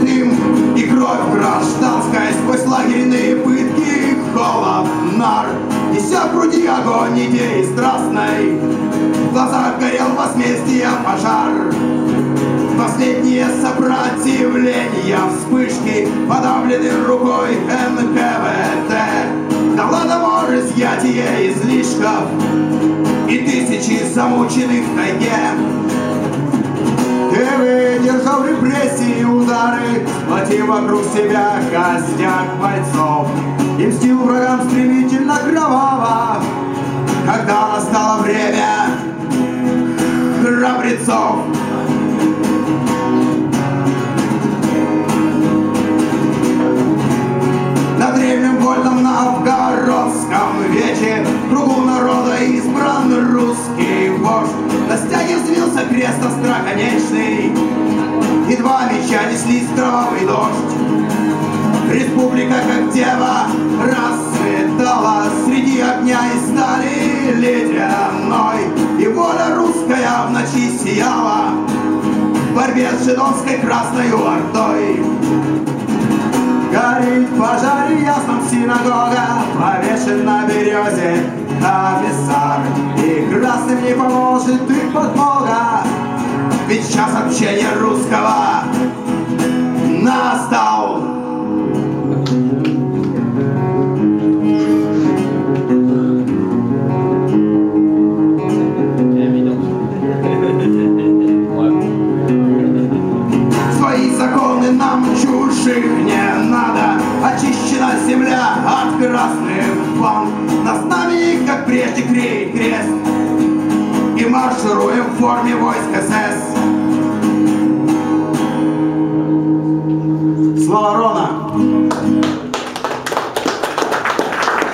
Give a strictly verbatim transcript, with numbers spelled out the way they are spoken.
дым и кровь гражданская, сквозь лагерные пытки, холод, нар, неся в груди огонь идеи страстной. В глазах горел возмездия пожар. Последние сопротивления, вспышки, подавлены рукой эн ка вэ тэ. Голодомор, изъятие излишков и тысячи замученных в тайге. Ты выдержал репрессии и удары, сплотив вокруг себя костяк бойцов и мстил врагам стремительно, кроваво, когда настало время храбрецов. На древнем вольном новгородском вече кругу народа избран русский вождь. На стяге взвился крест остроконечный, и два меча неслись кровавый дождь. Республика, как дева, расцветала среди огня и стали ледяной, и воля русская в ночи сияла в борьбе с жидовской красной ордой. Горит в пожаре ясном синагога, повешен на березе комиссар, и красным не поможет их подмога, ведь час общения русского настал. Свои законы нам чужих не надо, очищена земля от красных план. На знамени, как прежде, клеит крест, и маршируем в форме войск эс эс. Слава Рона!